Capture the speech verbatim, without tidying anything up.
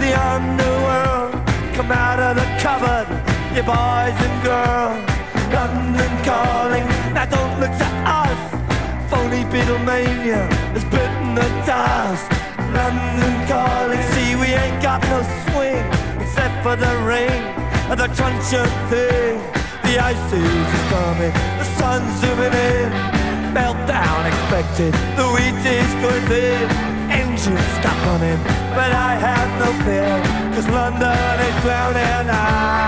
the underworld. Come out of the cupboard, you boys and girls. London calling, now don't look to us. Phony Beatlemania has bitten the dust. London calling, see we ain't got no swing except for the rain and the crunch of thing. The ice age is coming, the sun's zooming in. Meltdown expected, the wheat is going thin. Engines stop running, but I have no fear, 'cause London is drowning. I